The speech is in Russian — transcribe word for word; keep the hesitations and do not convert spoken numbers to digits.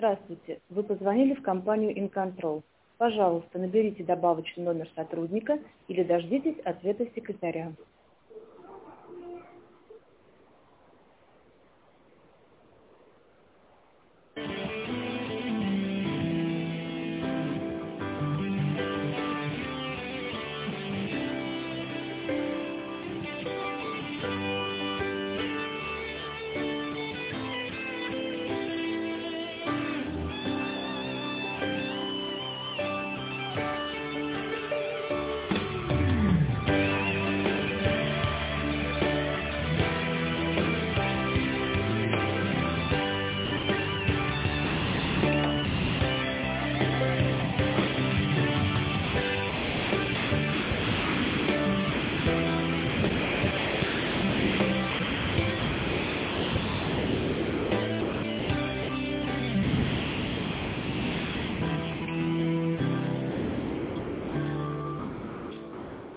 Здравствуйте, вы позвонили в компанию InControl. Пожалуйста, наберите добавочный номер сотрудника или дождитесь ответа секретаря.